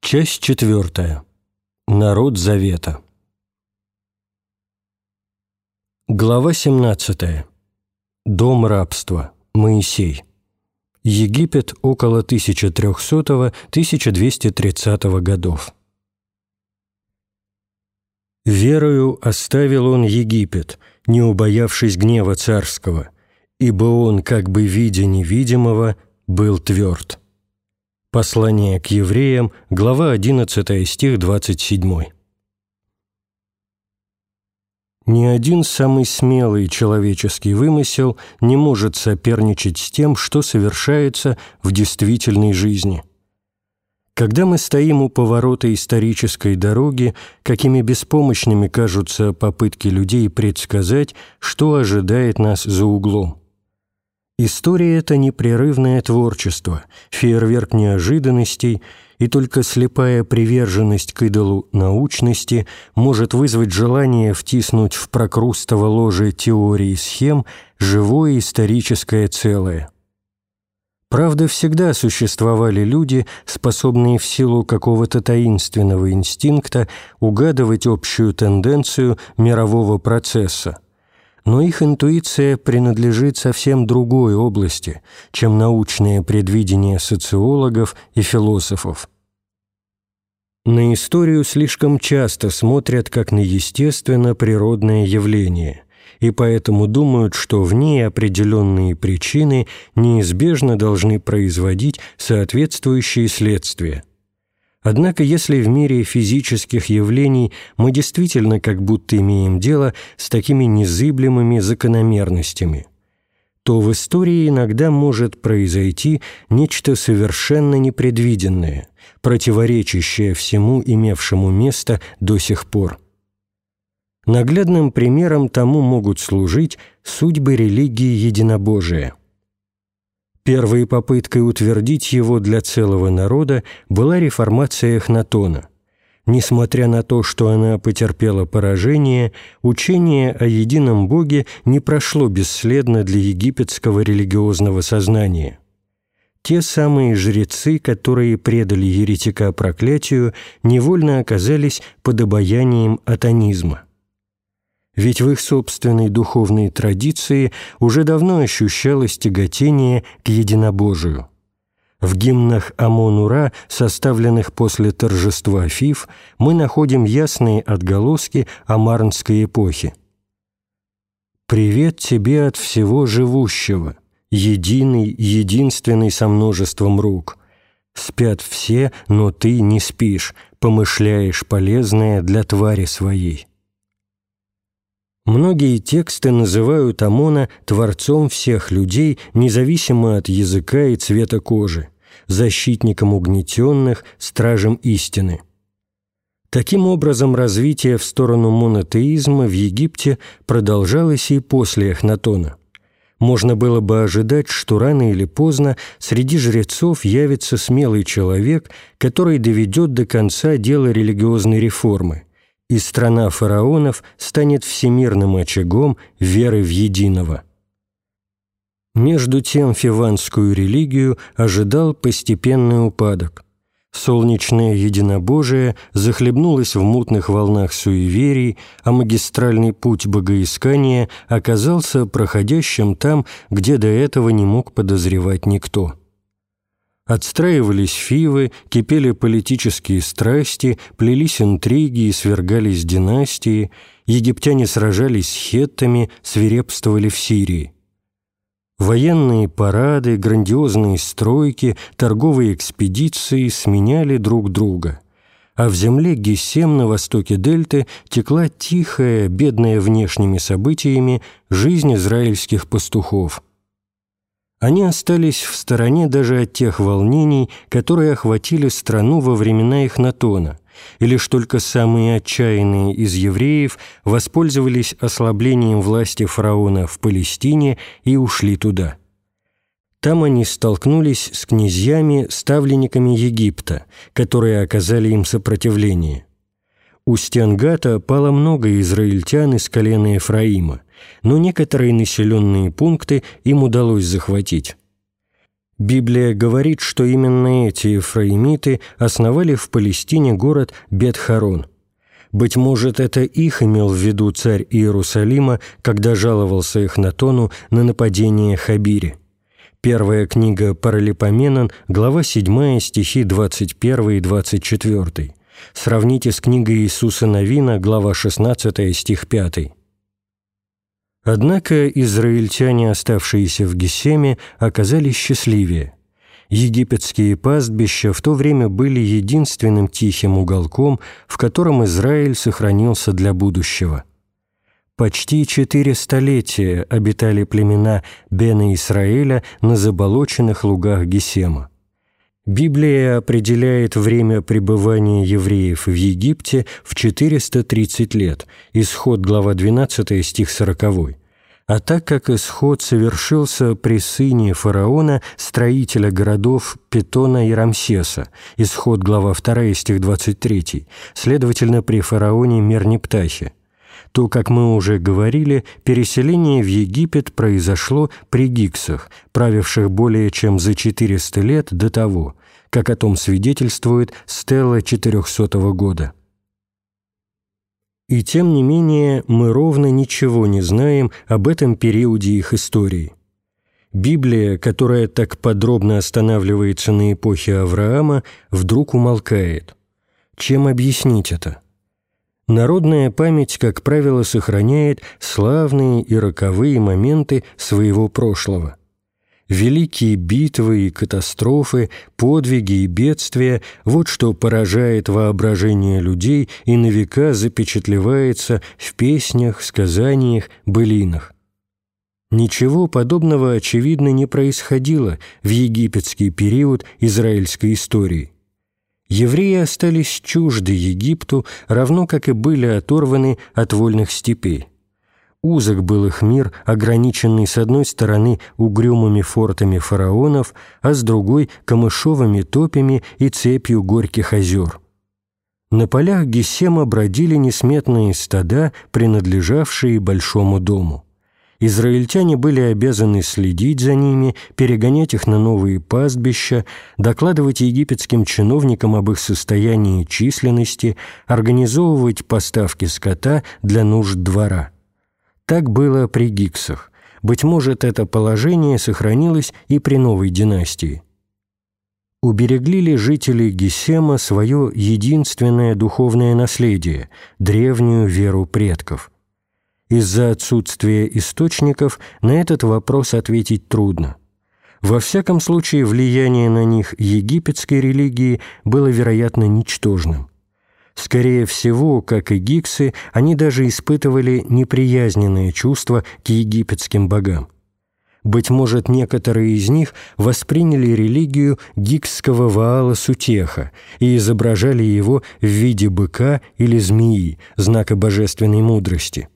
Часть 4. Народ Завета. Глава 17. Дом рабства. Моисей. Египет около 1300-1230 годов. «Верою оставил он Египет, не убоявшись гнева царского, ибо он, как бы видя невидимого, был тверд». Послание к евреям, глава 11, стих 27. Ни один самый смелый человеческий вымысел не может соперничать с тем, что совершается в действительной жизни. Когда мы стоим у поворота исторической дороги, какими беспомощными кажутся попытки людей предсказать, что ожидает нас за углом. История – это непрерывное творчество, фейерверк неожиданностей, и только слепая приверженность к идолу научности может вызвать желание втиснуть в прокрустово ложе теории и схем живое историческое целое. Правда, всегда существовали люди, способные в силу какого-то таинственного инстинкта угадывать общую тенденцию мирового процесса. Но их интуиция принадлежит совсем другой области, чем научное предвидение социологов и философов. На историю слишком часто смотрят как на естественно-природное явление, и поэтому думают, что в ней определенные причины неизбежно должны производить соответствующие следствия. Однако, если в мире физических явлений мы действительно как будто имеем дело с такими незыблемыми закономерностями, то в истории иногда может произойти нечто совершенно непредвиденное, противоречащее всему имевшему место до сих пор. Наглядным примером тому могут служить судьбы религии единобожия. Первой попыткой утвердить его для целого народа была реформация Эхнатона. Несмотря на то, что она потерпела поражение, учение о едином Боге не прошло бесследно для египетского религиозного сознания. Те самые жрецы, которые предали еретика проклятию, невольно оказались под обаянием атонизма. Ведь в их собственной духовной традиции уже давно ощущалось тяготение к единобожию. В гимнах Амон-Ура, составленных после торжества Фив, мы находим ясные отголоски амарнской эпохи. «Привет тебе от всего живущего, единый, единственный со множеством рук. Спят все, но ты не спишь, помышляешь полезное для твари своей». Многие тексты называют Амона творцом всех людей, независимо от языка и цвета кожи, защитником угнетенных, стражем истины. Таким образом, развитие в сторону монотеизма в Египте продолжалось и после Эхнатона. Можно было бы ожидать, что рано или поздно среди жрецов явится смелый человек, который доведет до конца дело религиозной реформы, и страна фараонов станет всемирным очагом веры в единого. Между тем фиванскую религию ожидал постепенный упадок. Солнечное единобожие захлебнулось в мутных волнах суеверий, а магистральный путь богоискания оказался проходящим там, где до этого не мог подозревать никто. Отстраивались фивы, кипели политические страсти, плелись интриги и свергались династии, египтяне сражались с хеттами, свирепствовали в Сирии. Военные парады, грандиозные стройки, торговые экспедиции сменяли друг друга, а в земле Гесем на востоке дельты текла тихая, бедная внешними событиями жизнь израильских пастухов. Они остались в стороне даже от тех волнений, которые охватили страну во времена Эхнатона, и лишь только самые отчаянные из евреев воспользовались ослаблением власти фараона в Палестине и ушли туда. Там они столкнулись с князьями, ставленниками Египта, которые оказали им сопротивление. У стен Гата пало много израильтян из колена Ефраима, но некоторые населенные пункты им удалось захватить. Библия говорит, что именно эти ефраимиты основали в Палестине город Бет-Хорон. Быть может, это их имел в виду царь Иерусалима, когда жаловался Эхнатону на нападение Хабири. Первая книга Паралипоменон, глава 7, стихи 21 и 24. Сравните с книгой Иисуса Навина, глава 16, стих 5. Однако израильтяне, оставшиеся в Гесеме, оказались счастливее. Египетские пастбища в то время были единственным тихим уголком, в котором Израиль сохранился для будущего. Почти 4 столетия обитали племена Бена Исраэля на заболоченных лугах Гесема. Библия определяет время пребывания евреев в Египте в 430 лет, Исход, глава 12, стих 40. А так как исход совершился при сыне фараона, строителя городов Питона и Рамсеса, Исход, глава 2, стих 23, следовательно, при фараоне Мерниптахе, то, как мы уже говорили, переселение в Египет произошло при гиксах, правивших более чем за 400 лет до того, как о том свидетельствует стела 400 года. И тем не менее мы ровно ничего не знаем об этом периоде их истории. Библия, которая так подробно останавливается на эпохе Авраама, вдруг умолкает. Чем объяснить это? Народная память, как правило, сохраняет славные и роковые моменты своего прошлого. Великие битвы и катастрофы, подвиги и бедствия – вот что поражает воображение людей и на века запечатлевается в песнях, сказаниях, былинах. Ничего подобного, очевидно, не происходило в египетский период израильской истории. Евреи остались чужды Египту, равно как и были оторваны от вольных степей. Узок был их мир, ограниченный с одной стороны угрюмыми фортами фараонов, а с другой – камышовыми топями и цепью горьких озер. На полях Гесема бродили несметные стада, принадлежавшие большому дому. Израильтяне были обязаны следить за ними, перегонять их на новые пастбища, докладывать египетским чиновникам об их состоянии и численности, организовывать поставки скота для нужд двора. Так было при гиксах. Быть может, это положение сохранилось и при новой династии. Уберегли ли жители Гесема свое единственное духовное наследие – древнюю веру предков? Из-за отсутствия источников на этот вопрос ответить трудно. Во всяком случае, влияние на них египетской религии было, вероятно, ничтожным. Скорее всего, как и гиксы, они даже испытывали неприязненное чувство к египетским богам. Быть может, некоторые из них восприняли религию гиксского Ваала Сутеха и изображали его в виде быка или змеи, знака божественной мудрости.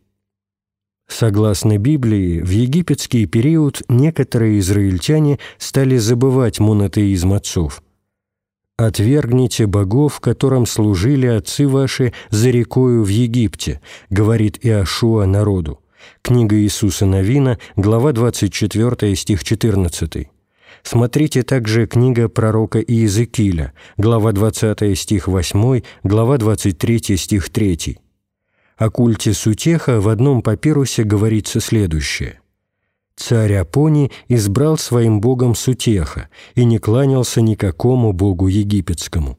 Согласно Библии, в египетский период некоторые израильтяне стали забывать монотеизм отцов. «Отвергните богов, которым служили отцы ваши за рекою в Египте», говорит Иошуа народу. Книга Иисуса Навина, глава 24, стих 14. Смотрите также книга пророка Иезекииля, глава 20, стих 8, глава 23, стих 3. О культе Сутеха в одном папирусе говорится следующее. «Царь Апони избрал своим богом Сутеха и не кланялся никакому богу египетскому».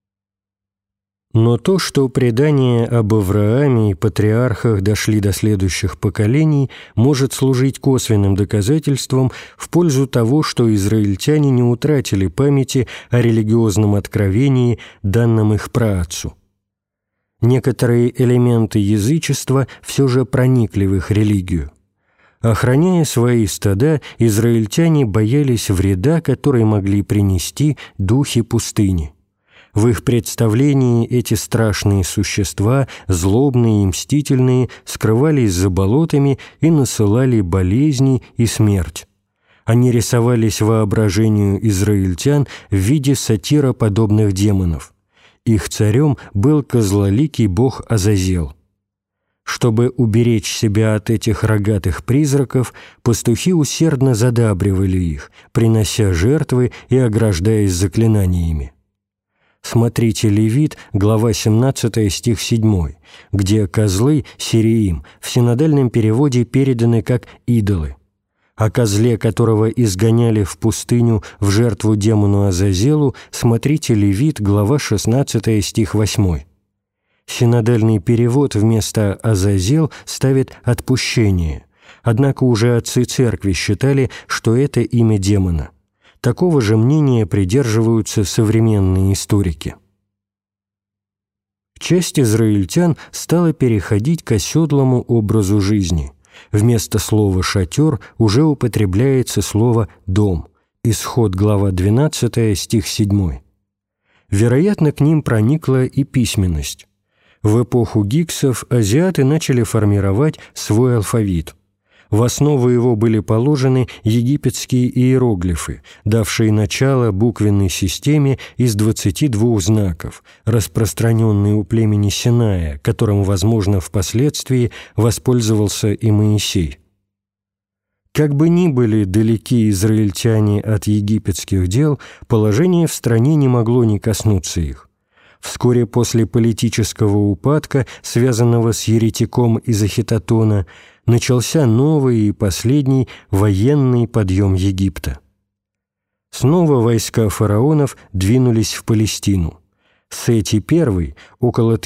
Но то, что предания об Аврааме и патриархах дошли до следующих поколений, может служить косвенным доказательством в пользу того, что израильтяне не утратили памяти о религиозном откровении, данном их праотцу. Некоторые элементы язычества все же проникли в их религию. Охраняя свои стада, израильтяне боялись вреда, который могли принести духи пустыни. В их представлении эти страшные существа, злобные и мстительные, скрывались за болотами и насылали болезни и смерть. Они рисовались воображению израильтян в виде сатироподобных демонов. Их царем был козлоликий бог Азазел. Чтобы уберечь себя от этих рогатых призраков, пастухи усердно задабривали их, принося жертвы и ограждаясь заклинаниями. Смотрите Левит, глава 17, стих 7, где козлы, сириим, в синодальном переводе переданы как «идолы». О козле, которого изгоняли в пустыню в жертву демону Азазелу, смотрите Левит, глава 16, стих 8. Синодальный перевод вместо «Азазел» ставит «отпущение», однако уже отцы церкви считали, что это имя демона. Такого же мнения придерживаются современные историки. Часть израильтян стала переходить к оседлому образу жизни. Вместо слова «шатер» уже употребляется слово «дом». Исход, глава 12, стих 7. Вероятно, к ним проникла и письменность. В эпоху гиксов азиаты начали формировать свой алфавит. В основу его были положены египетские иероглифы, давшие начало буквенной системе из 22 знаков, распространенной у племени Синая, которым, возможно, впоследствии воспользовался и Моисей. Как бы ни были далеки израильтяне от египетских дел, положение в стране не могло не коснуться их. Вскоре после политического упадка, связанного с еретиком из Ахитотона, начался новый и последний военный подъем Египта. Снова войска фараонов двинулись в Палестину. Сети I, около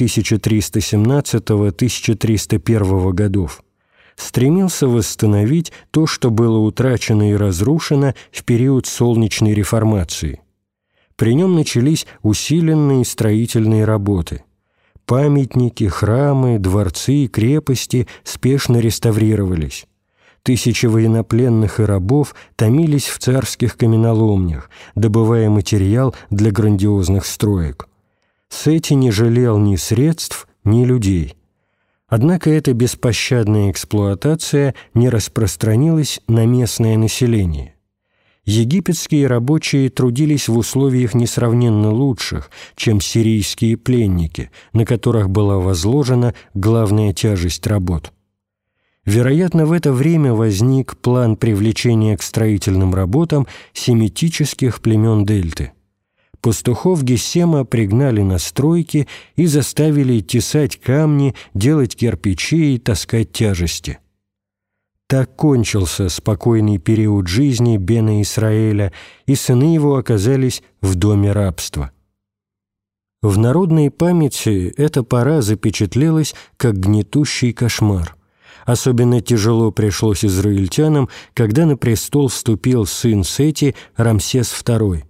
1317-1301 годов, стремился восстановить то, что было утрачено и разрушено в период солнечной реформации. При нем начались усиленные строительные работы. Памятники, храмы, дворцы, крепости спешно реставрировались. Тысячи военнопленных и рабов томились в царских каменоломнях, добывая материал для грандиозных строек. Сети не жалел ни средств, ни людей. Однако эта беспощадная эксплуатация не распространилась на местное население. Египетские рабочие трудились в условиях несравненно лучших, чем сирийские пленники, на которых была возложена главная тяжесть работ. Вероятно, в это время возник план привлечения к строительным работам семитических племен Дельты. Пастухов Гессема пригнали на стройки и заставили тесать камни, делать кирпичи и таскать тяжести. Так кончился спокойный период жизни Бена Исраэля, и сыны его оказались в доме рабства. В народной памяти эта пора запечатлелась как гнетущий кошмар. Особенно тяжело пришлось израильтянам, когда на престол вступил сын Сети Рамсес II,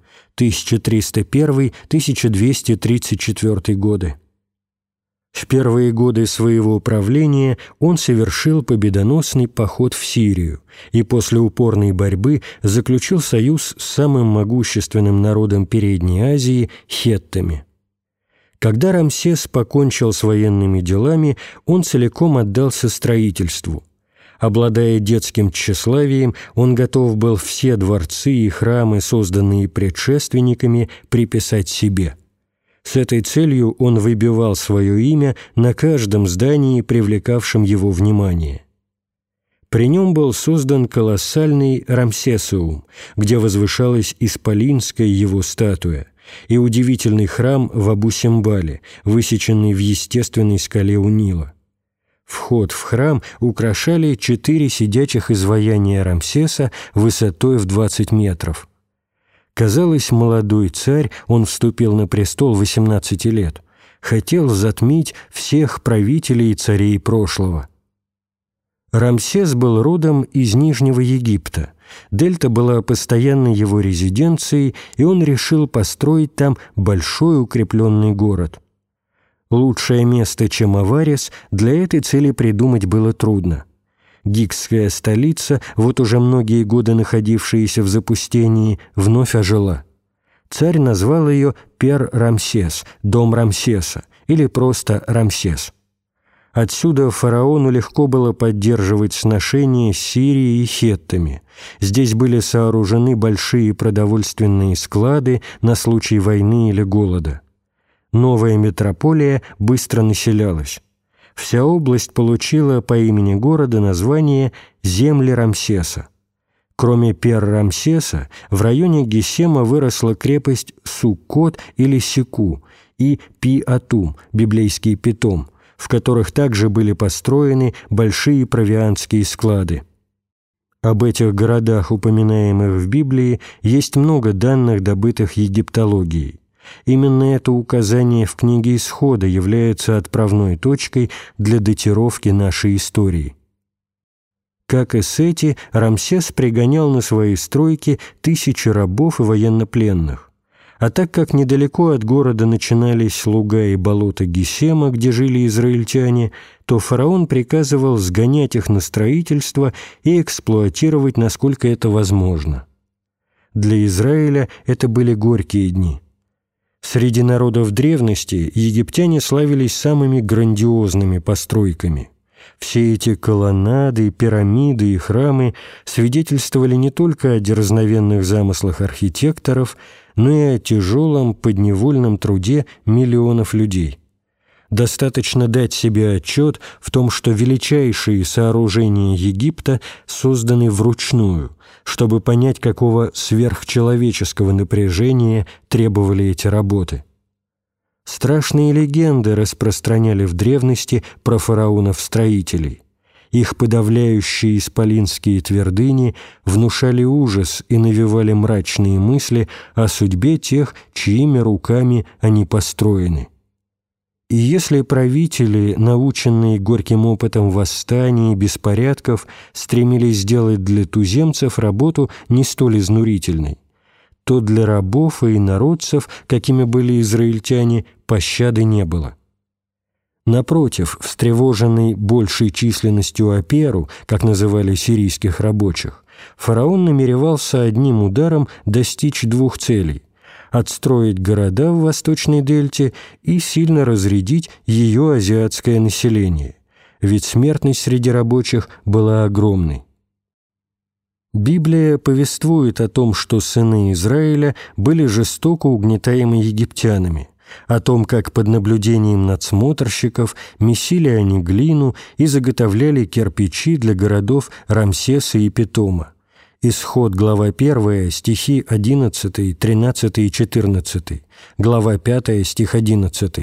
1301-1234 годы. В первые годы своего правления он совершил победоносный поход в Сирию и после упорной борьбы заключил союз с самым могущественным народом Передней Азии – хеттами. Когда Рамсес покончил с военными делами, он целиком отдался строительству. Обладая детским тщеславием, он готов был все дворцы и храмы, созданные предшественниками, приписать себе. С этой целью он выбивал свое имя на каждом здании, привлекавшем его внимание. При нем был создан колоссальный Рамсесеум, где возвышалась исполинская его статуя, и удивительный храм в Абу-Симбале, высеченный в естественной скале у Нила. Вход в храм украшали 4 сидячих изваяния Рамсеса высотой в 20 метров. Казалось, молодой царь, он вступил на престол 18 лет, хотел затмить всех правителей и царей прошлого. Рамсес был родом из Нижнего Египта. Дельта была постоянной его резиденцией, и он решил построить там большой укрепленный город. Лучшее место, чем Аварис, для этой цели придумать было трудно. Гикская столица, вот уже многие годы находившаяся в запустении, вновь ожила. Царь назвал ее Пер-Рамсес, дом Рамсеса, или просто Рамсес. Отсюда фараону легко было поддерживать сношения с Сирией и хеттами. Здесь были сооружены большие продовольственные склады на случай войны или голода. Новая метрополия быстро населялась. Вся область получила по имени города название «Земли Рамсеса». Кроме Пер-Рамсеса, в районе Гесема выросла крепость Суккот или Секу и Пи-Атум, библейский Питом, в которых также были построены большие провиантские склады. Об этих городах, упоминаемых в Библии, есть много данных, добытых египтологией. Именно это указание в книге Исхода является отправной точкой для датировки нашей истории. Как и Сети, Рамсес пригонял на свои стройки тысячи рабов и военнопленных. А так как недалеко от города начинались луга и болота Гесема, где жили израильтяне, то фараон приказывал сгонять их на строительство и эксплуатировать, насколько это возможно. Для Израиля это были горькие дни. Среди народов древности египтяне славились самыми грандиозными постройками. Все эти колоннады, пирамиды и храмы свидетельствовали не только о дерзновенных замыслах архитекторов, но и о тяжелом подневольном труде миллионов людей. Достаточно дать себе отчет в том, что величайшие сооружения Египта созданы вручную, чтобы понять, какого сверхчеловеческого напряжения требовали эти работы. Страшные легенды распространяли в древности про фараонов-строителей. Их подавляющие исполинские твердыни внушали ужас и навевали мрачные мысли о судьбе тех, чьими руками они построены. И если правители, наученные горьким опытом восстаний и беспорядков, стремились сделать для туземцев работу не столь изнурительной, то для рабов и инородцев, какими были израильтяне, пощады не было. Напротив, встревоженный большей численностью Аперу, как называли сирийских рабочих, фараон намеревался одним ударом достичь двух целей – отстроить города в Восточной Дельте и сильно разрядить ее азиатское население, ведь смертность среди рабочих была огромной. Библия повествует о том, что сыны Израиля были жестоко угнетаемы египтянами, о том, как под наблюдением надсмотрщиков месили они глину и заготовляли кирпичи для городов Рамсеса и Питома. Исход, глава 1, стихи 11, 13 и 14, глава 5, стих 11.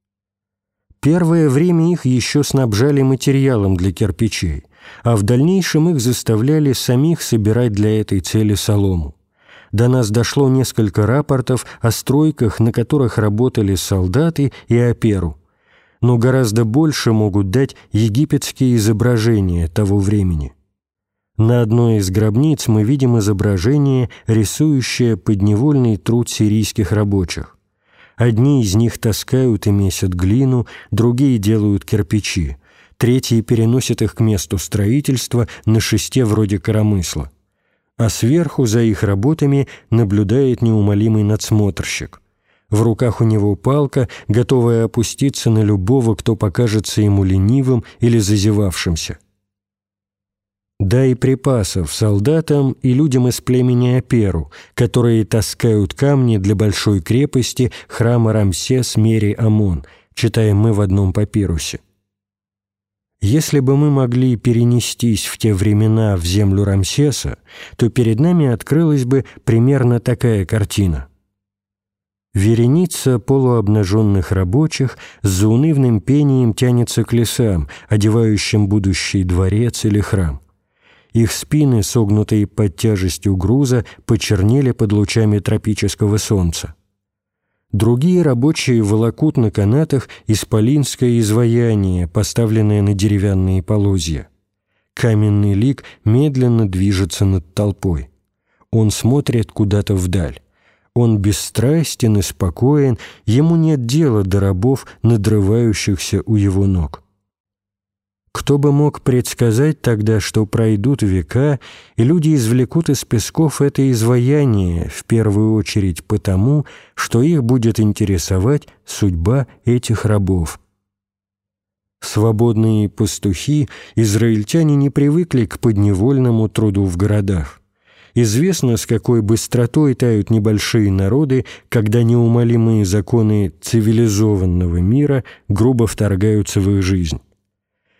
Первое время их еще снабжали материалом для кирпичей, а в дальнейшем их заставляли самих собирать для этой цели солому. До нас дошло несколько рапортов о стройках, на которых работали солдаты и Аперу, но гораздо больше могут дать египетские изображения того времени. На одной из гробниц мы видим изображение, рисующее подневольный труд сирийских рабочих. Одни из них таскают и месят глину, другие делают кирпичи, третьи переносят их к месту строительства на шесте вроде коромысла. А сверху за их работами наблюдает неумолимый надсмотрщик. В руках у него палка, готовая опуститься на любого, кто покажется ему ленивым или зазевавшимся. Дай припасов солдатам и людям из племени Аперу, которые таскают камни для большой крепости храма Рамсес-Мери-Амон, читаем мы в одном папирусе. Если бы мы могли перенестись в те времена в землю Рамсеса, то перед нами открылась бы примерно такая картина. Вереница полуобнаженных рабочих с заунывным пением тянется к лесам, одевающим будущий дворец или храм. Их спины, согнутые под тяжестью груза, почернели под лучами тропического солнца. Другие рабочие волокут на канатах исполинское изваяние, поставленное на деревянные полозья. Каменный лик медленно движется над толпой. Он смотрит куда-то вдаль. Он бесстрастен и спокоен, ему нет дела до рабов, надрывающихся у его ног. Кто бы мог предсказать тогда, что пройдут века, и люди извлекут из песков это изваяние, в первую очередь потому, что их будет интересовать судьба этих рабов. Свободные пастухи, израильтяне не привыкли к подневольному труду в городах. Известно, с какой быстротой тают небольшие народы, когда неумолимые законы цивилизованного мира грубо вторгаются в их жизнь.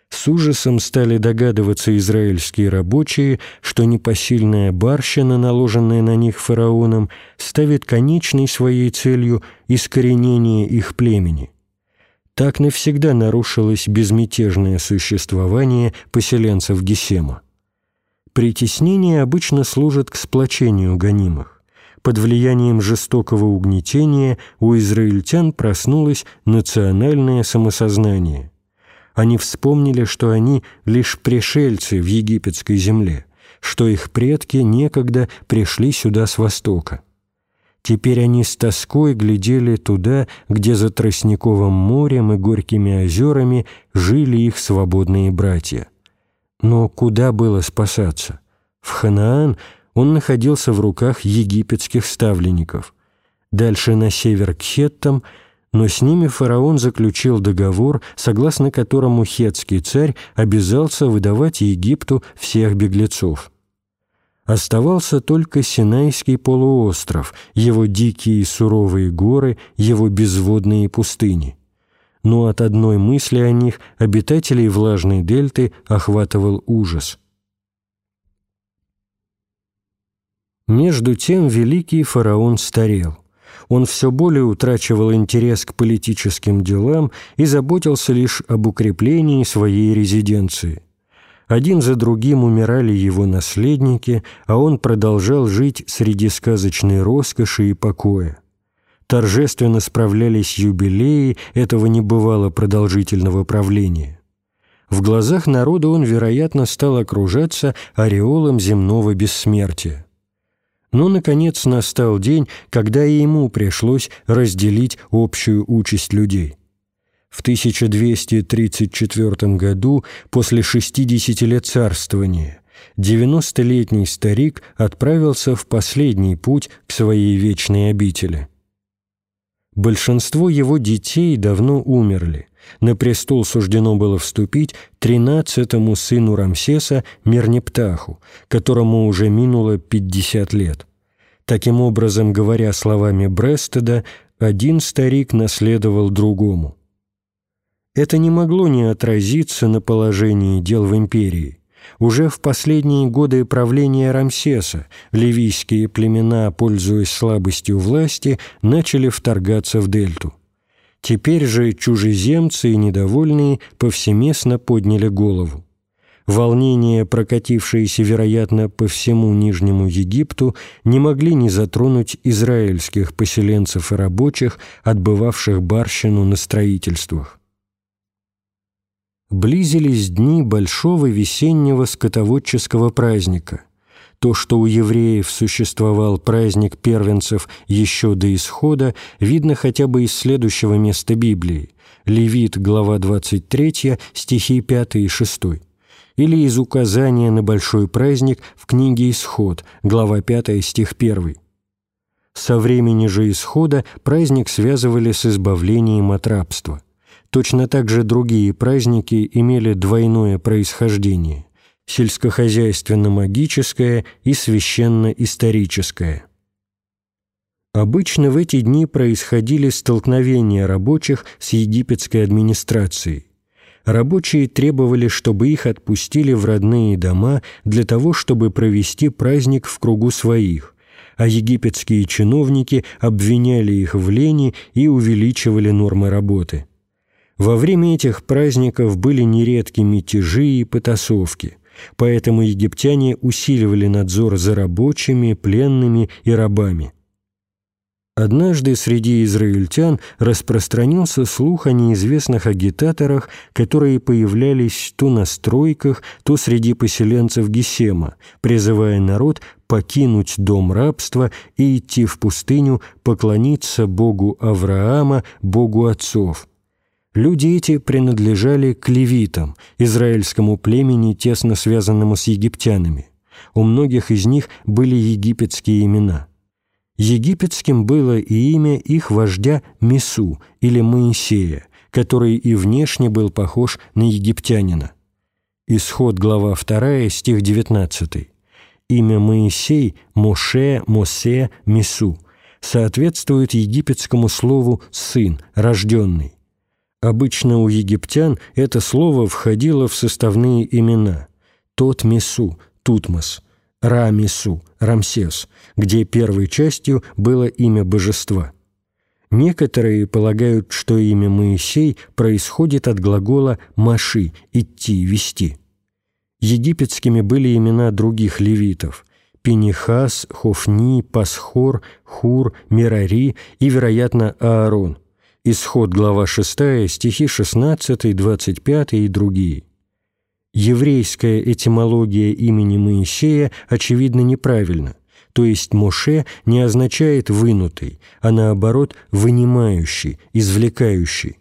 С ужасом стали догадываться израильские рабочие, что непосильная барщина, наложенная на них фараоном, ставит конечной своей целью искоренение их племени. Так навсегда нарушилось безмятежное существование поселенцев Гесема. Притеснение обычно служит к сплочению гонимых. Под влиянием жестокого угнетения у израильтян проснулось национальное самосознание. Они вспомнили, что они лишь пришельцы в египетской земле, что их предки некогда пришли сюда с востока. Теперь они с тоской глядели туда, где за Тростниковым морем и горькими озерами жили их свободные братья. Но куда было спасаться? В Ханаан он находился в руках египетских ставленников. Дальше на север к хеттам, но с ними фараон заключил договор, согласно которому хеттский царь обязался выдавать Египту всех беглецов. Оставался только Синайский полуостров, его дикие и суровые горы, его безводные пустыни. Но от одной мысли о них обитателей влажной дельты охватывал ужас. Между тем великий фараон старел. Он все более утрачивал интерес к политическим делам и заботился лишь об укреплении своей резиденции. Один за другим умирали его наследники, а он продолжал жить среди сказочной роскоши и покоя. Торжественно справлялись юбилеи этого небывало продолжительного правления. В глазах народа он, вероятно, стал окружаться ореолом земного бессмертия. Но, наконец, настал день, когда и ему пришлось разделить общую участь людей. В 1234 году, после 60 лет царствования, 90-летний старик отправился в последний путь к своей вечной обители. Большинство его детей давно умерли. На престол суждено было вступить 13-му сыну Рамсеса Мернептаху, которому уже минуло 50 лет. Таким образом, говоря словами Брестеда, один старик наследовал другому. Это не могло не отразиться на положении дел в империи. Уже в последние годы правления Рамсеса ливийские племена, пользуясь слабостью власти, начали вторгаться в дельту. Теперь же чужеземцы и недовольные повсеместно подняли голову. Волнения, прокатившиеся, вероятно, по всему Нижнему Египту, не могли не затронуть израильских поселенцев и рабочих, отбывавших барщину на строительствах. Близились дни большого весеннего скотоводческого праздника. То, что у евреев существовал праздник первенцев еще до исхода, видно хотя бы из следующего места Библии. Левит, глава 23, стихи 5 и 6. Или из указания на большой праздник в книге «Исход», глава 5, стих 1. Со времени же исхода праздник связывали с избавлением от рабства. Точно так же другие праздники имели двойное происхождение – сельскохозяйственно-магическое и священно-историческое. Обычно в эти дни происходили столкновения рабочих с египетской администрацией. Рабочие требовали, чтобы их отпустили в родные дома для того, чтобы провести праздник в кругу своих, а египетские чиновники обвиняли их в лени и увеличивали нормы работы. Во время этих праздников были нередки мятежи и потасовки, поэтому египтяне усиливали надзор за рабочими, пленными и рабами. Однажды среди израильтян распространился слух о неизвестных агитаторах, которые появлялись то на стройках, то среди поселенцев Гесема, призывая народ покинуть дом рабства и идти в пустыню поклониться Богу Авраама, Богу отцов. Люди эти принадлежали к левитам, израильскому племени, тесно связанному с египтянами. У многих из них были египетские имена. Египетским было и имя их вождя Месу или Моисея, который и внешне был похож на египтянина. Исход, глава 2, стих 19. Имя Моисей, Моше, Мосе, Месу, соответствует египетскому слову «сын», «рожденный». Обычно у египтян это слово входило в составные имена Тот-Месу, Тутмос, Ра-Месу, Рамсес, где первой частью было имя божества. Некоторые полагают, что имя Моисей происходит от глагола «маши» – «идти», «вести». Египетскими были имена других левитов – Пинихас, Хофни, Пасхор, Хур, Мерари и, вероятно, Аарон. Исход, глава 6, стихи 16, 25 и другие. Еврейская этимология имени Моисея, очевидно, неправильна. То есть Моше не означает «вынутый», а наоборот «вынимающий», «извлекающий».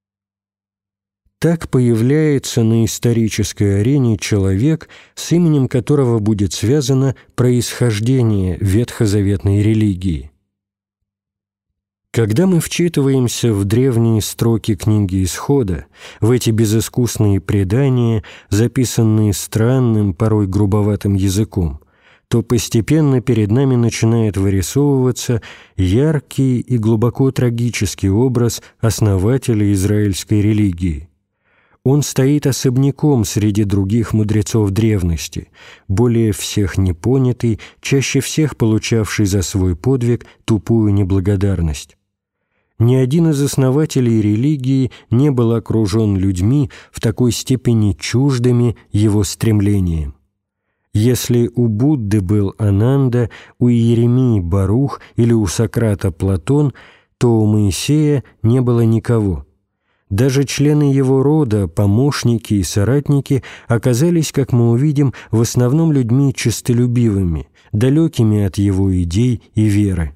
Так появляется на исторической арене человек, с именем которого будет связано происхождение ветхозаветной религии. Когда мы вчитываемся в древние строки книги Исхода, в эти безыскусные предания, записанные странным, порой грубоватым языком, то постепенно перед нами начинает вырисовываться яркий и глубоко трагический образ основателя израильской религии. Он стоит особняком среди других мудрецов древности, более всех непонятый, чаще всех получавший за свой подвиг тупую неблагодарность. Ни один из основателей религии не был окружен людьми в такой степени чуждыми его стремлениям. Если у Будды был Ананда, у Иеремии Барух или у Сократа Платон, то у Моисея не было никого. Даже члены его рода, помощники и соратники оказались, как мы увидим, в основном людьми честолюбивыми, далекими от его идей и веры.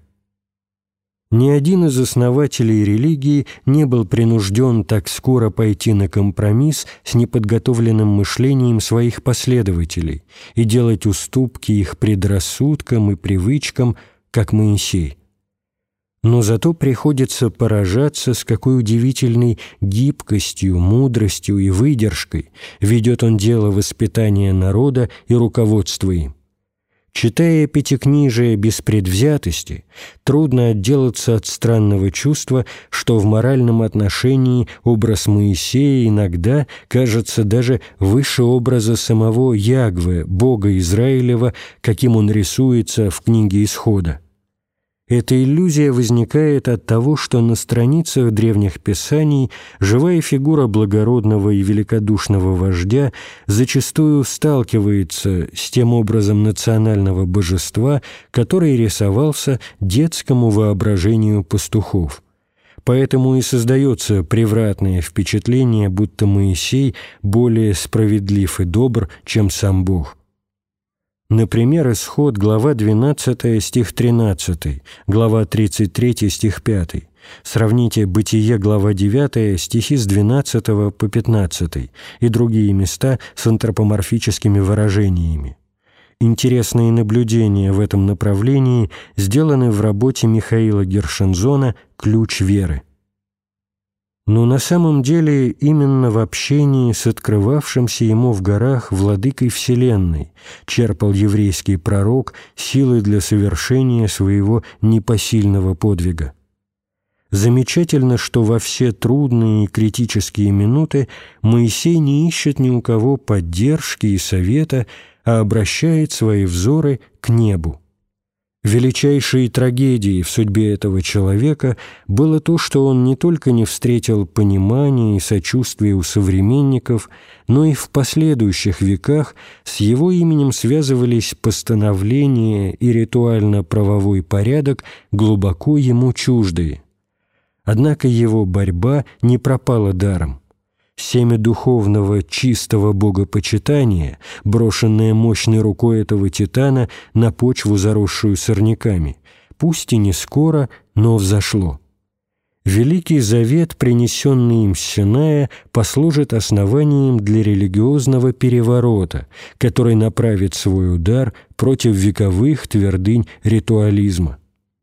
Ни один из основателей религии не был принужден так скоро пойти на компромисс с неподготовленным мышлением своих последователей и делать уступки их предрассудкам и привычкам, как Моисей. Но зато приходится поражаться, с какой удивительной гибкостью, мудростью и выдержкой ведет он дело воспитания народа и руководства им. Читая Пятикнижие без предвзятости, трудно отделаться от странного чувства, что в моральном отношении образ Моисея иногда кажется даже выше образа самого Ягве, Бога Израилева, каким он рисуется в книге Исхода. Эта иллюзия возникает от того, что на страницах древних писаний живая фигура благородного и великодушного вождя зачастую сталкивается с тем образом национального божества, который рисовался детскому воображению пастухов. Поэтому и создается превратное впечатление, будто Моисей более справедлив и добр, чем сам Бог. Например, Исход, глава 12, стих 13, глава 33, стих 5. Сравните Бытие, глава 9, стихи с 12 по 15 и другие места с антропоморфическими выражениями. Интересные наблюдения в этом направлении сделаны в работе Михаила Гершензона «Ключ веры». Но на самом деле именно в общении с открывавшимся ему в горах владыкой Вселенной черпал еврейский пророк силы для совершения своего непосильного подвига. Замечательно, что во все трудные и критические минуты Моисей не ищет ни у кого поддержки и совета, а обращает свои взоры к небу. Величайшей трагедией в судьбе этого человека было то, что он не только не встретил понимания и сочувствия у современников, но и в последующих веках с его именем связывались постановления и ритуально-правовой порядок, глубоко ему чуждые. Однако его борьба не пропала даром. Семя духовного чистого богопочитания, брошенное мощной рукой этого титана на почву, заросшую сорняками, пусть и не скоро, но взошло. Великий Завет, принесенный им с Синая, послужит основанием для религиозного переворота, который направит свой удар против вековых твердынь ритуализма.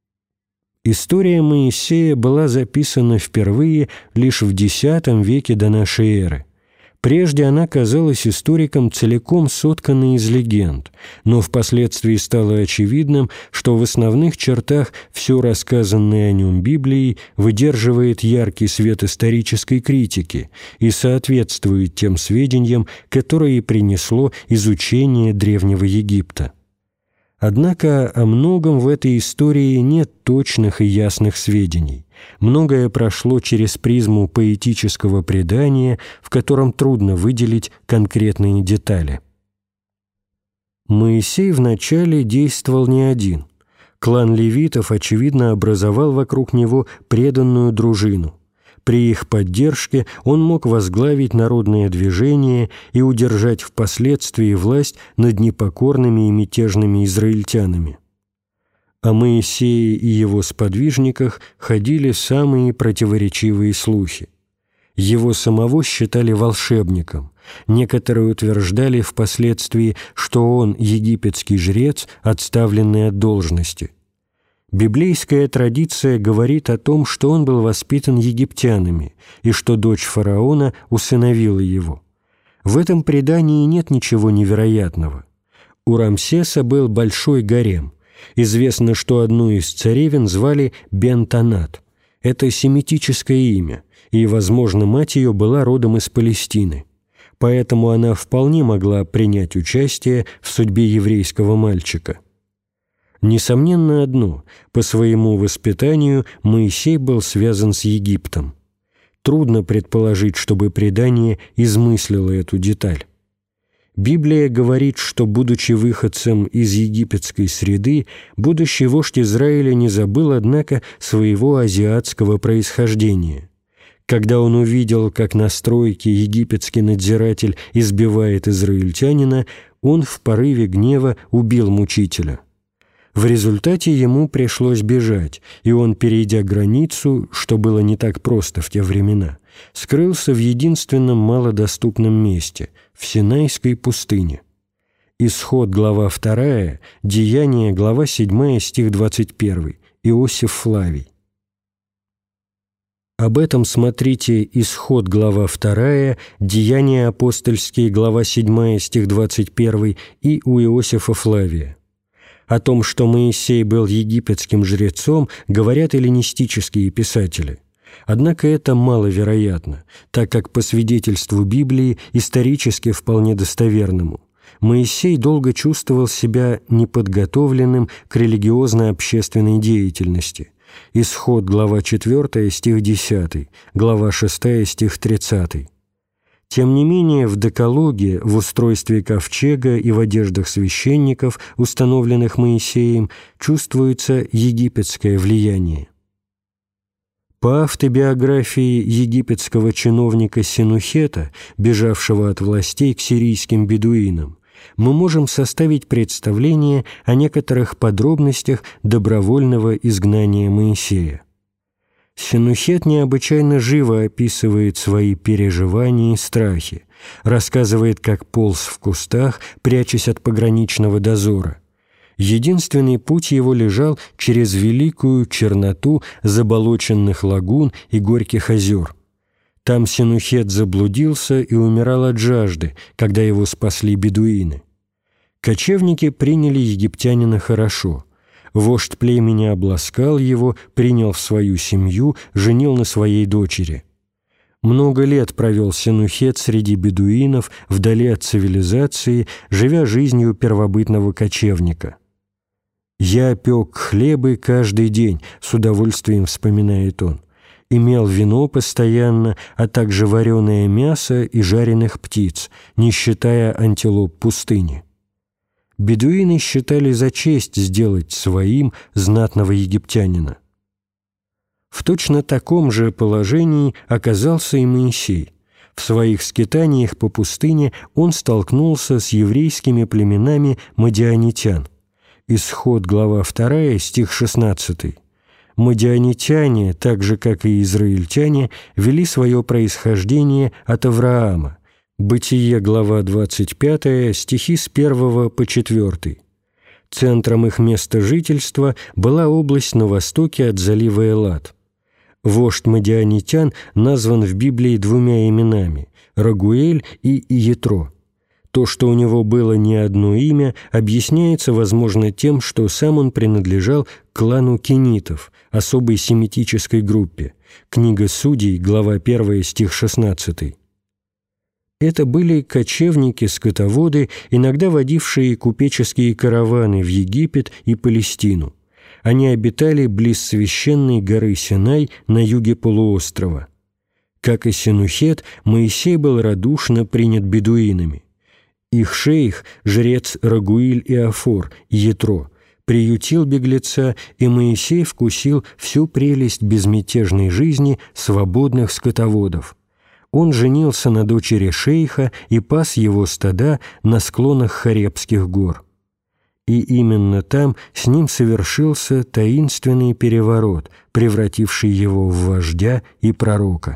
История Моисея была записана впервые лишь в X веке до нашей эры. Прежде она казалась историкам целиком сотканной из легенд, но впоследствии стало очевидным, что в основных чертах все рассказанное о нем Библией выдерживает яркий свет исторической критики и соответствует тем сведениям, которые принесло изучение Древнего Египта. Однако о многом в этой истории нет точных и ясных сведений. Многое прошло через призму поэтического предания, в котором трудно выделить конкретные детали. Моисей вначале действовал не один. Клан левитов, очевидно, образовал вокруг него преданную дружину. При их поддержке он мог возглавить народное движение и удержать впоследствии власть над непокорными и мятежными израильтянами. О Моисее и его сподвижниках ходили самые противоречивые слухи. Его самого считали волшебником. Некоторые утверждали впоследствии, что он египетский жрец, отставленный от должности. Библейская традиция говорит о том, что он был воспитан египтянами и что дочь фараона усыновила его. В этом предании нет ничего невероятного. У Рамсеса был большой гарем. Известно, что одну из царевен звали Бен-Танат. Это семитическое имя, и, возможно, мать ее была родом из Палестины. Поэтому она вполне могла принять участие в судьбе еврейского мальчика. Несомненно одно – по своему воспитанию Моисей был связан с Египтом. Трудно предположить, чтобы предание измыслило эту деталь. Библия говорит, что, будучи выходцем из египетской среды, будущий вождь Израиля не забыл, однако, своего азиатского происхождения. Когда он увидел, как на стройке египетский надзиратель избивает израильтянина, он в порыве гнева убил мучителя. В результате ему пришлось бежать, и он, перейдя границу, что было не так просто в те времена, скрылся в единственном малодоступном месте – в Синайской пустыне. Исход, глава 2, Деяния, глава 7, стих 21, Иосиф Флавий. Об этом смотрите Исход, глава 2, Деяния апостольские, глава 7, стих 21 и у Иосифа Флавия. О том, что Моисей был египетским жрецом, говорят эллинистические писатели. Однако это маловероятно, так как по свидетельству Библии исторически вполне достоверному, Моисей долго чувствовал себя неподготовленным к религиозно-общественной деятельности. Исход, глава 4, стих 10, глава 6, стих 30. Тем не менее, в Декалоге, в устройстве ковчега и в одеждах священников, установленных Моисеем, чувствуется египетское влияние. По автобиографии египетского чиновника Сенухета, бежавшего от властей к сирийским бедуинам, мы можем составить представление о некоторых подробностях добровольного изгнания Моисея. Сенухет необычайно живо описывает свои переживания и страхи, рассказывает, как полз в кустах, прячась от пограничного дозора. Единственный путь его лежал через великую черноту заболоченных лагун и горьких озер. Там Сенухет заблудился и умирал от жажды, когда его спасли бедуины. Кочевники приняли египтянина хорошо. Вождь племени обласкал его, принял в свою семью, женил на своей дочери. Много лет провел Сенухет среди бедуинов, вдали от цивилизации, живя жизнью первобытного кочевника. «Я пек хлебы каждый день», — с удовольствием вспоминает он, «имел вино постоянно, а также вареное мясо и жареных птиц, не считая антилоп пустыни». Бедуины считали за честь сделать своим знатного египтянина. В точно таком же положении оказался и Моисей. В своих скитаниях по пустыне он столкнулся с еврейскими племенами мадианитян. Исход, глава 2, стих 16. Мадианитяне, так же, как и израильтяне, вели свое происхождение от Авраама. Бытие, глава 25, стихи с 1 по 4. Центром их места жительства была область на востоке от залива Элат. Вождь мадианитян назван в Библии двумя именами – Рагуэль и Иетро. То, что у него было не одно имя, объясняется, возможно, тем, что сам он принадлежал к клану кенитов, особой семитической группе. Книга Судей, глава 1, стих 16. Это были кочевники-скотоводы, иногда водившие купеческие караваны в Египет и Палестину. Они обитали близ священной горы Синай на юге полуострова. Как и Сенухет, Моисей был радушно принят бедуинами. Их шейх, жрец Рагуиль Иофор, Иетро, приютил беглеца, и Моисей вкусил всю прелесть безмятежной жизни свободных скотоводов. Он женился на дочери шейха и пас его стада на склонах Хоребских гор. И именно там с ним совершился таинственный переворот, превративший его в вождя и пророка.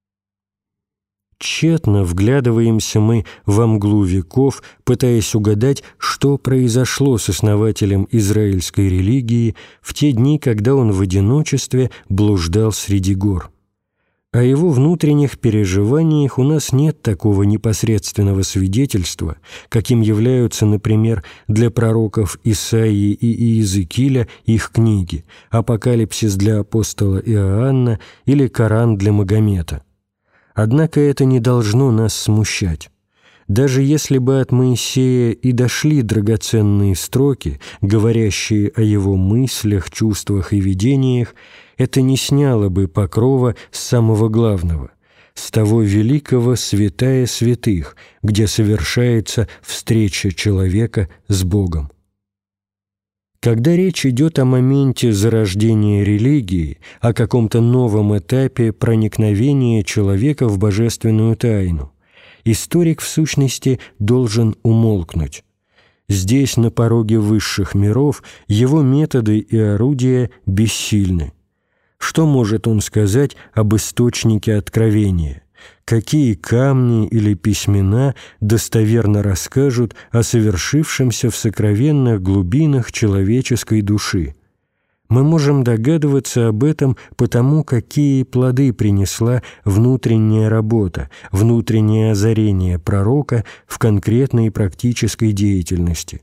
Тщетно вглядываемся мы во мглу веков, пытаясь угадать, что произошло с основателем израильской религии в те дни, когда он в одиночестве блуждал среди гор. О его внутренних переживаниях у нас нет такого непосредственного свидетельства, каким являются, например, для пророков Исаии и Иезекииля их книги «Апокалипсис» для апостола Иоанна или «Коран» для Магомета. Однако это не должно нас смущать. Даже если бы от Моисея и дошли драгоценные строки, говорящие о его мыслях, чувствах и видениях, это не сняло бы покрова с самого главного, с того великого святая святых, где совершается встреча человека с Богом. Когда речь идет о моменте зарождения религии, о каком-то новом этапе проникновения человека в божественную тайну, историк, в сущности, должен умолкнуть. Здесь, на пороге высших миров, его методы и орудия бессильны. Что может он сказать об источнике откровения? Какие камни или письмена достоверно расскажут о совершившемся в сокровенных глубинах человеческой души? Мы можем догадываться об этом потому, какие плоды принесла внутренняя работа, внутреннее озарение пророка в конкретной практической деятельности.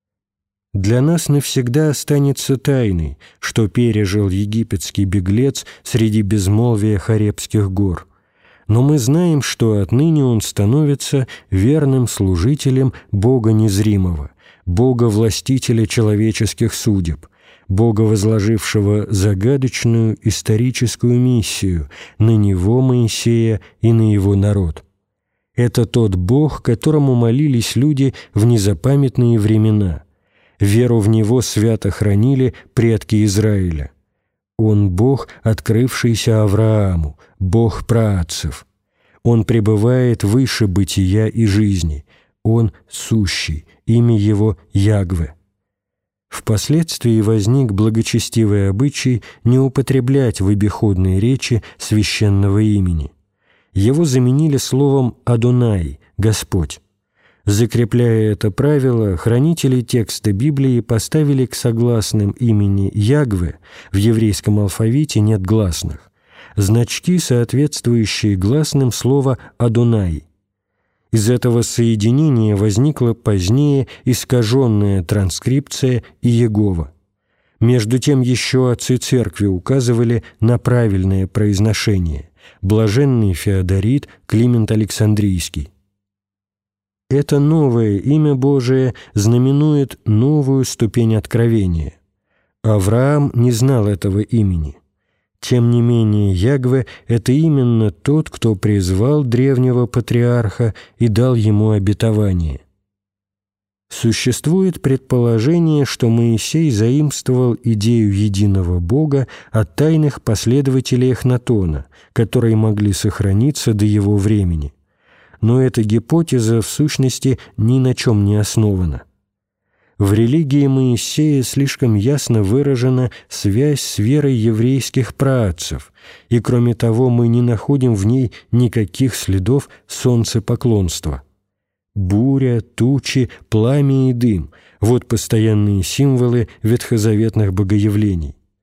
Для нас навсегда останется тайной, что пережил египетский беглец среди безмолвия Хоребских гор. Но мы знаем, что отныне он становится верным служителем Бога незримого, Бога-властителя человеческих судеб, Бога, возложившего загадочную историческую миссию на него, Моисея, и на его народ. Это тот Бог, которому молились люди в незапамятные времена. Веру в Него свято хранили предки Израиля. Он Бог, открывшийся Аврааму, Бог праотцев. Он пребывает выше бытия и жизни. Он сущий, имя Его Ягве. Впоследствии возник благочестивый обычай не употреблять в обиходной речи священного имени. Его заменили словом «Адонай» – «Господь». Закрепляя это правило, хранители текста Библии поставили к согласным имени Ягве, в еврейском алфавите нет гласных, значки, соответствующие гласным слова «Адонай». Из этого соединения возникла позднее искаженная транскрипция Иегова. Между тем еще отцы церкви указывали на правильное произношение – блаженный Феодорит, Климент Александрийский. Это новое имя Божие знаменует новую ступень откровения. Авраам не знал этого имени. Тем не менее, Ягве – это именно тот, кто призвал древнего патриарха и дал ему обетование. Существует предположение, что Моисей заимствовал идею единого Бога от тайных последователей Эхнатона, которые могли сохраниться до его времени. Но эта гипотеза, в сущности, ни на чем не основана. В религии Моисея слишком ясно выражена связь с верой еврейских праотцев, и, кроме того, мы не находим в ней никаких следов солнцепоклонства. Буря, тучи, пламя и дым – вот постоянные символы ветхозаветных богоявлений.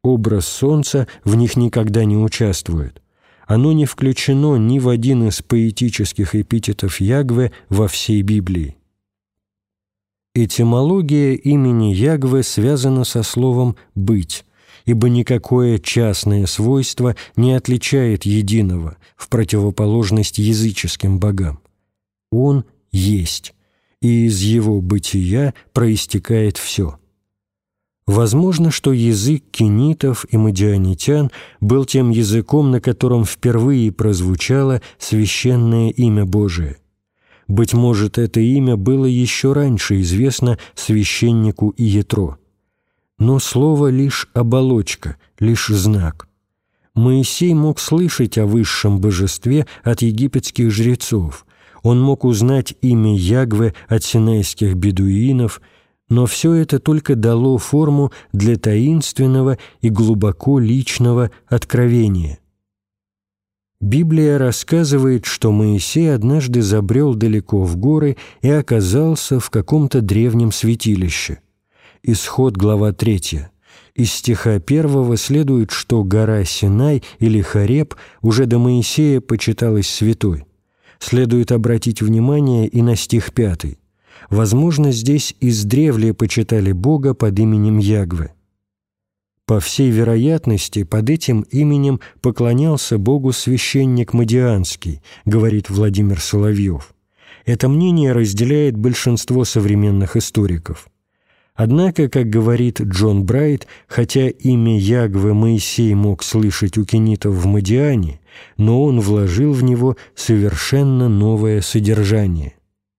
Образ солнца в них никогда не участвует. Оно не включено ни в один из поэтических эпитетов Ягве во всей Библии. Этимология имени Ягве связана со словом «быть», ибо никакое частное свойство не отличает единого в противоположность языческим богам. Он есть, и из его бытия проистекает все. Возможно, что язык кенитов и мадианитян был тем языком, на котором впервые прозвучало священное имя Божие. Быть может, это имя было еще раньше известно священнику Иетро. Но слово лишь оболочка, лишь знак. Моисей мог слышать о высшем божестве от египетских жрецов, он мог узнать имя Ягве от синайских бедуинов, но все это только дало форму для таинственного и глубоко личного откровения. Библия рассказывает, что Моисей однажды забрел далеко в горы и оказался в каком-то древнем святилище. Исход, глава 3. Из стиха 1 следует, что гора Синай или Хореб уже до Моисея почиталась святой. Следует обратить внимание и на стих 5. Возможно, здесь издревле почитали Бога под именем Ягве. По всей вероятности, под этим именем поклонялся Богу священник Мадианский, говорит Владимир Соловьев. Это мнение разделяет большинство современных историков. Однако, как говорит Джон Брайт, хотя имя Ягве Моисей мог слышать у кенитов в Мадиане, но он вложил в него совершенно новое содержание.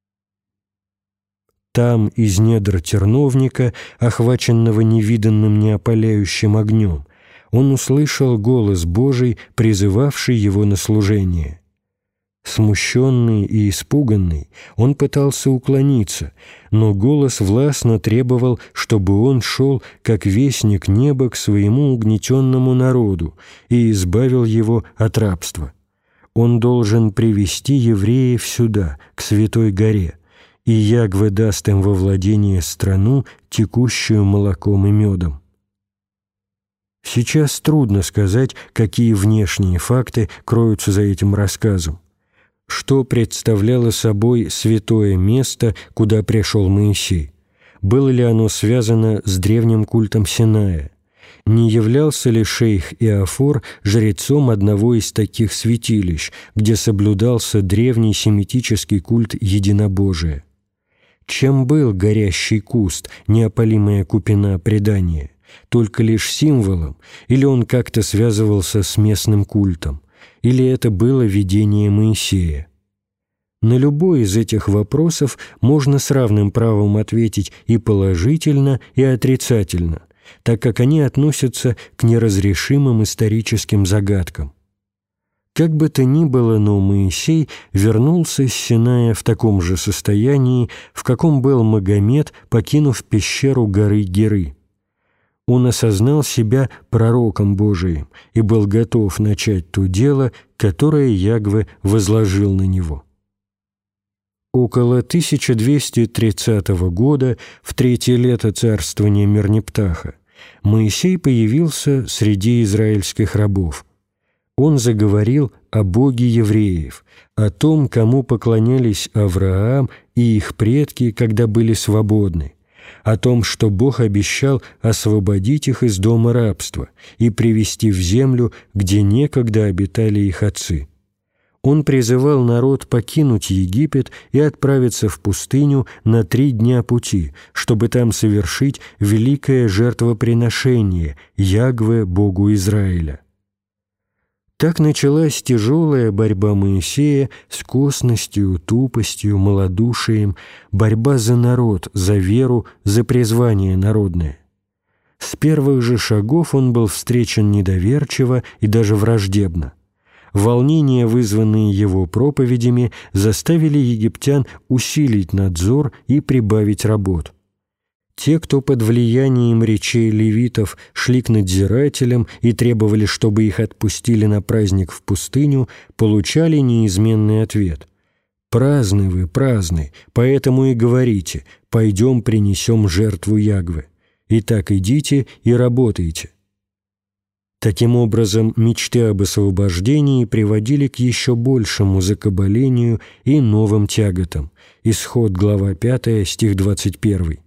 Там, из недр терновника, охваченного невиданным неопаляющим огнем, он услышал голос Божий, призывавший его на служение. Смущенный и испуганный, он пытался уклониться, но голос властно требовал, чтобы он шел, как вестник неба, к своему угнетенному народу и избавил его от рабства. Он должен привести евреев сюда, к Святой горе, и Ягве даст им во владение страну, текущую молоком и медом. Сейчас трудно сказать, какие внешние факты кроются за этим рассказом. Что представляло собой святое место, куда пришел Моисей? Было ли оно связано с древним культом Синая? Не являлся ли шейх Иофор жрецом одного из таких святилищ, где соблюдался древний семитический культ единобожия? Чем был горящий куст, неопалимая купина предания? Только лишь символом? Или он как-то связывался с местным культом? Или это было видение Моисея? На любой из этих вопросов можно с равным правом ответить и положительно, и отрицательно, так как они относятся к неразрешимым историческим загадкам. Как бы то ни было, но Моисей вернулся с Синая в таком же состоянии, в каком был Магомед, покинув пещеру горы Гиры. Он осознал себя пророком Божиим и был готов начать то дело, которое Ягве возложил на него. Около 1230 года, в третье лето царствования Мернептаха, Моисей появился среди израильских рабов. Он заговорил о Боге евреев, о том, кому поклонялись Авраам и их предки, когда были свободны, о том, что Бог обещал освободить их из дома рабства и привести в землю, где некогда обитали их отцы. Он призывал народ покинуть Египет и отправиться в пустыню на 3 дня пути, чтобы там совершить великое жертвоприношение Ягве Богу Израиля. Так началась тяжелая борьба Моисея с косностью, тупостью, малодушием, борьба за народ, за веру, за призвание народное. С первых же шагов он был встречен недоверчиво и даже враждебно. Волнения, вызванные его проповедями, заставили египтян усилить надзор и прибавить работ. Те, кто под влиянием речей левитов шли к надзирателям и требовали, чтобы их отпустили на праздник в пустыню, получали неизменный ответ: «Праздны вы, праздны, поэтому и говорите: пойдем принесем жертву Ягве. Итак, идите и работайте». Таким образом, мечты об освобождении приводили к еще большему закабалению и новым тяготам. Исход, глава 5, стих 21.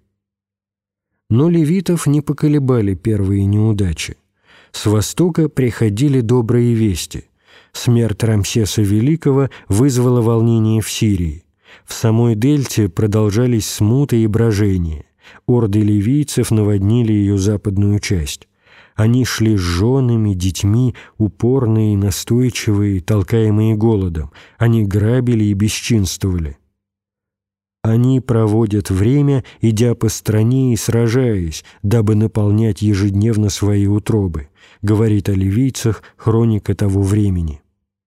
Но левитов не поколебали первые неудачи. С востока приходили добрые вести. Смерть Рамсеса Великого вызвала волнение в Сирии. В самой Дельте продолжались смуты и брожения. Орды ливийцев наводнили ее западную часть. Они шли с женами, детьми, упорные и настойчивые, толкаемые голодом. Они грабили и бесчинствовали. Они проводят время, идя по стране и сражаясь, дабы наполнять ежедневно свои утробы, говорит о ливийцах хроника того времени.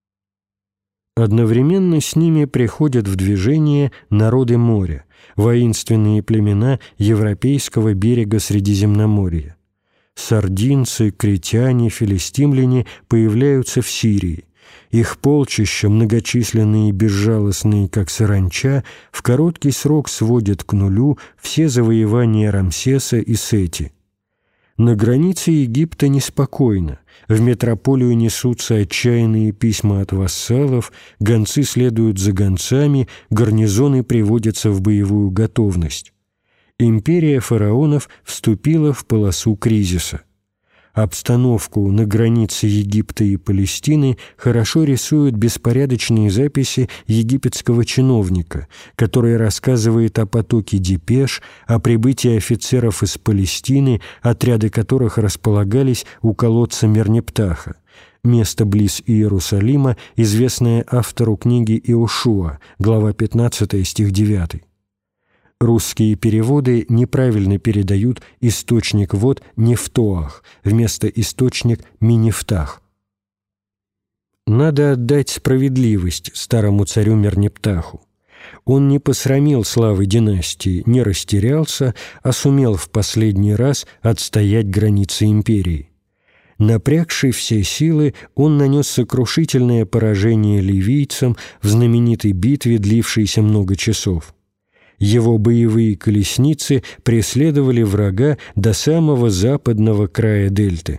Одновременно с ними приходят в движение народы моря, воинственные племена европейского берега Средиземноморья. Сардинцы, критяне, филистимляне появляются в Сирии. Их полчища, многочисленные и безжалостные, как саранча, в короткий срок сводят к нулю все завоевания Рамсеса и Сети. На границе Египта неспокойно. В метрополию несутся отчаянные письма от вассалов, гонцы следуют за гонцами, гарнизоны приводятся в боевую готовность. Империя фараонов вступила в полосу кризиса. Обстановку на границе Египта и Палестины хорошо рисуют беспорядочные записи египетского чиновника, который рассказывает о потоке депеш, о прибытии офицеров из Палестины, отряды которых располагались у колодца Мернептаха, место близ Иерусалима, известное автору книги Иошуа, глава 15, стих 9. Русские переводы неправильно передают источник вод Нефтоах, вместо источник Минефтах. Надо отдать справедливость старому царю Мернептаху. Он не посрамил славы династии, не растерялся, а сумел в последний раз отстоять границы империи. Напрягший все силы, он нанес сокрушительное поражение ливийцам в знаменитой битве, длившейся много часов. Его боевые колесницы преследовали врага до самого западного края дельты.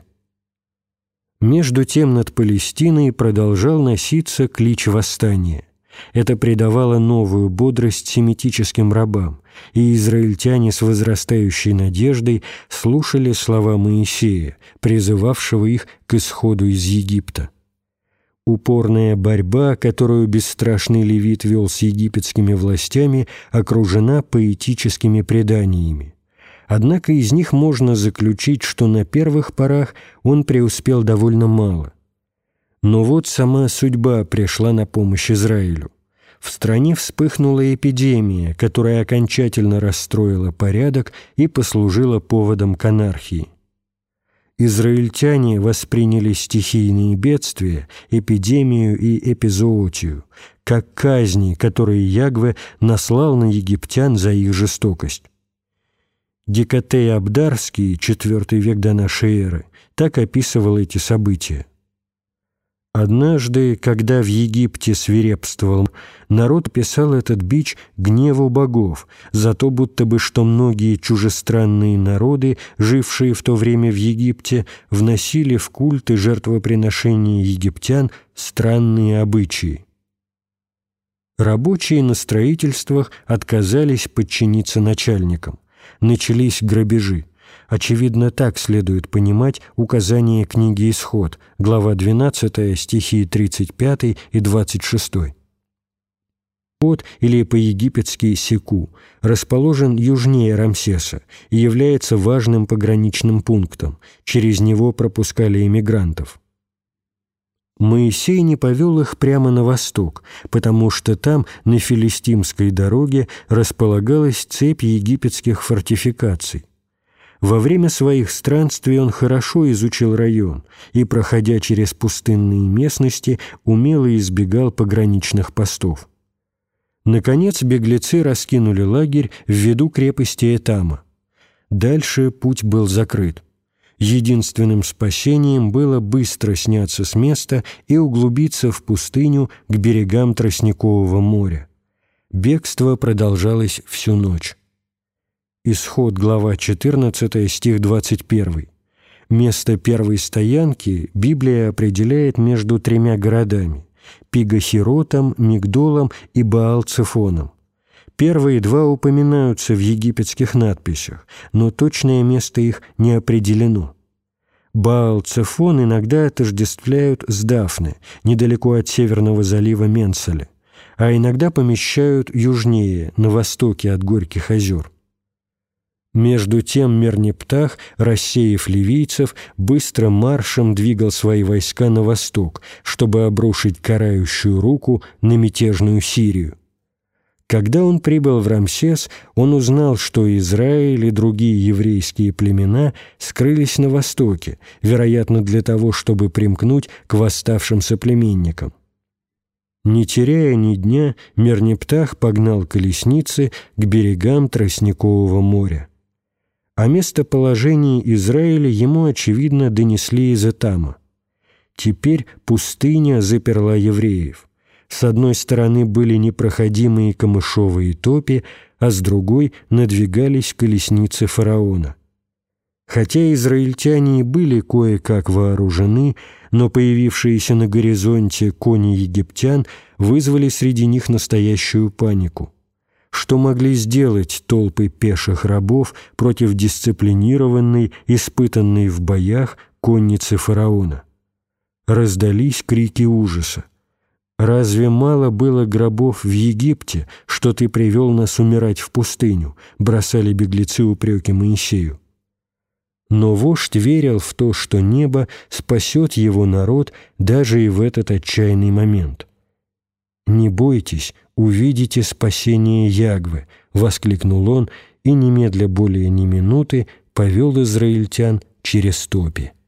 Между тем над Палестиной продолжал носиться клич восстания. Это придавало новую бодрость семитическим рабам, и израильтяне с возрастающей надеждой слушали слова Моисея, призывавшего их к исходу из Египта. Упорная борьба, которую бесстрашный левит вел с египетскими властями, окружена поэтическими преданиями. Однако из них можно заключить, что на первых порах он преуспел довольно мало. Но вот сама судьба пришла на помощь Израилю. В стране вспыхнула эпидемия, которая окончательно расстроила порядок и послужила поводом к анархии. Израильтяне восприняли стихийные бедствия, эпидемию и эпизоотию, как казни, которые Ягве наслал на египтян за их жестокость. Гекатей Абдарский, IV век до нашей эры, так описывал эти события. Однажды, когда в Египте свирепствовал, народ писал этот бич гневу богов за то, будто бы что многие чужестранные народы, жившие в то время в Египте, вносили в культ и жертвоприношения египтян странные обычаи. Рабочие на строительствах отказались подчиниться начальникам. Начались грабежи. Очевидно, так следует понимать указание книги «Исход», глава 12, стихи 35 и 26. Исход, или по-египетски Секу, расположен южнее Рамсеса и является важным пограничным пунктом. Через него пропускали эмигрантов. Моисей не повел их прямо на восток, потому что там, на Филистимской дороге, располагалась цепь египетских фортификаций. Во время своих странствий он хорошо изучил район и, проходя через пустынные местности, умело избегал пограничных постов. Наконец беглецы раскинули лагерь в виду крепости Этама. Дальше путь был закрыт. Единственным спасением было быстро сняться с места и углубиться в пустыню к берегам Тростникового моря. Бегство продолжалось всю ночь. Исход, глава 14, стих 21. Место первой стоянки Библия определяет между 3 городами – Пигахиротом, Мигдолом и Баал-Цефоном. Первые 2 упоминаются в египетских надписях, но точное место их не определено. Баал-Цефон иногда отождествляют с Дафны, недалеко от северного залива Менцеле, а иногда помещают южнее, на востоке от Горьких озер. Между тем Мернептах, рассеяв ливийцев, быстро маршем двигал свои войска на восток, чтобы обрушить карающую руку на мятежную Сирию. Когда он прибыл в Рамсес, он узнал, что Израиль и другие еврейские племена скрылись на востоке, вероятно, для того, чтобы примкнуть к восставшим соплеменникам. Не теряя ни дня, Мернептах погнал колесницы к берегам Тростникового моря. О местоположении Израиля ему, очевидно, донесли из Этама. Теперь пустыня заперла евреев. С одной стороны были непроходимые камышовые топи, а с другой надвигались колесницы фараона. Хотя израильтяне и были кое-как вооружены, но появившиеся на горизонте кони египтян вызвали среди них настоящую панику. Что могли сделать толпы пеших рабов против дисциплинированной, испытанной в боях конницы фараона? Раздались крики ужаса. «Разве мало было гробов в Египте, что ты привел нас умирать в пустыню?» бросали беглецы упреки Моисею. Но вождь верил в то, что небо спасет его народ даже и в этот отчаянный момент. «Не бойтесь, увидите спасение Ягвы!» — воскликнул он, и немедля более ни минуты повел израильтян через топи.